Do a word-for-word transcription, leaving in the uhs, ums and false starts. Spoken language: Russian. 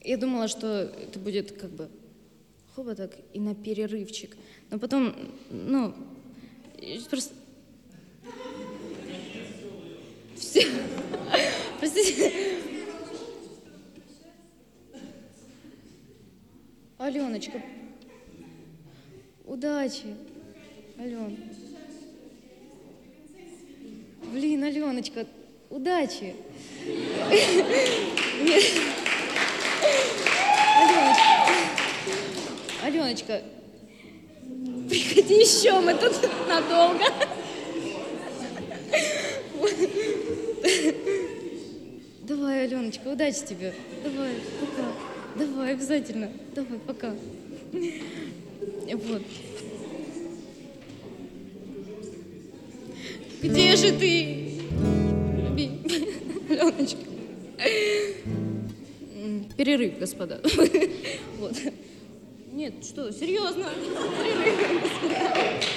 Я думала, что это будет как бы хоба так и на перерывчик. Но потом, ну, просто... Все. Простите. Аленочка, удачи. Ален. Блин, Аленочка, удачи. Аленочка, Аленочка, приходи еще, мы тут надолго. Давай, Аленочка, удачи тебе. Давай, пока. Давай, обязательно. Давай, пока. Вот. Где же ты? Аленочка. Перерыв, господа. Вот. Нет, что, серьезно? Перерыв, господа.